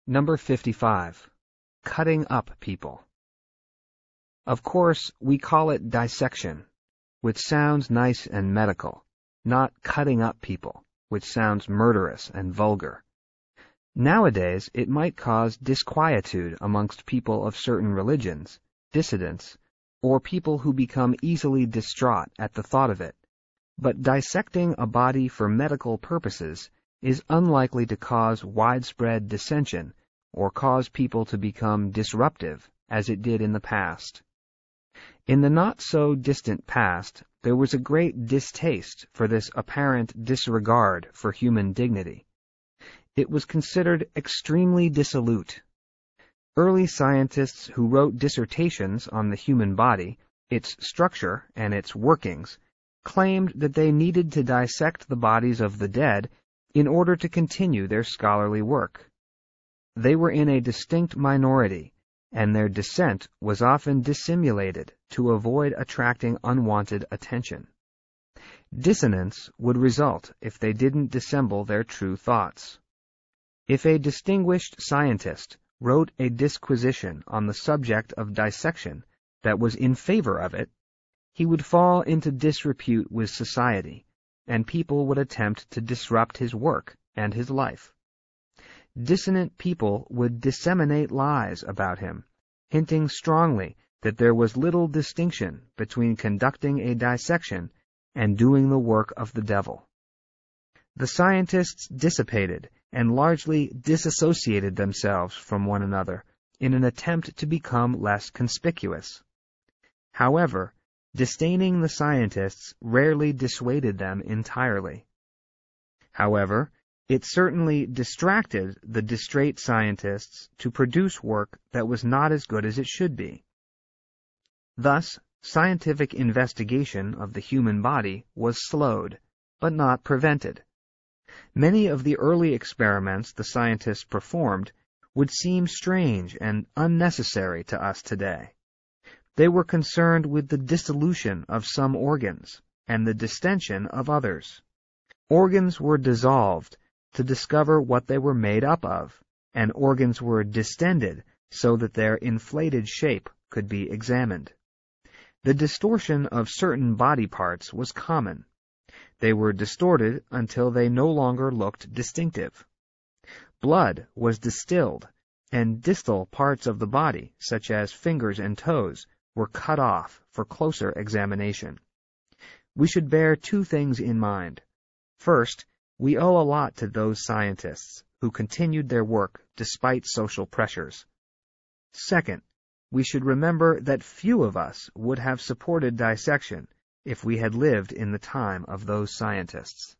Number 55. Cutting up people. Of course, we call it dissection, which sounds nice and medical, not cutting up people, which sounds murderous and vulgar. Nowadays, it might cause disquietude amongst people of certain religions, dissidents, or people who become easily distraught at the thought of it. But dissecting a body for medical purposes is unlikely to cause widespread dissension or cause people to become disruptive, as it did in the past. In the not-so-distant past, there was a great distaste for this apparent disregard for human dignity. It was considered extremely dissolute. Early scientists who wrote dissertations on the human body, its structure and its workings, claimed that they needed to dissect the bodies of the dead in order to continue their scholarly work. They were in a distinct minority, and their dissent was often dissimulated to avoid attracting unwanted attention. Dissonance would result if they didn't dissemble their true thoughts. If a distinguished scientist wrote a disquisition on the subject of dissection that was in favor of it, he would fall into disrepute with society, and people would attempt to disrupt his work and his life. Dissonant people would disseminate lies about him, hinting strongly that there was little distinction between conducting a dissection and doing the work of the devil. The scientists dissipated and largely disassociated themselves from one another in an attempt to become less conspicuous. However, disdaining the scientists rarely dissuaded them entirely. However, it certainly distracted the distrait scientists to produce work that was not as good as it should be. Thus, scientific investigation of the human body was slowed, but not prevented. Many of the early experiments the scientists performed would seem strange and unnecessary to us today. They were concerned with the dissolution of some organs and the distension of others. Organs were dissolved to discover what they were made up of, and organs were distended so that their inflated shape could be examined. The distortion of certain body parts was common. They were distorted until they no longer looked distinctive. Blood was distilled, and distal parts of the body, such as fingers and toes, were cut off for closer examination. We should bear two things in mind. First, we owe a lot to those scientists who continued their work despite social pressures. Second, we should remember that few of us would have supported dissection if we had lived in the time of those scientists.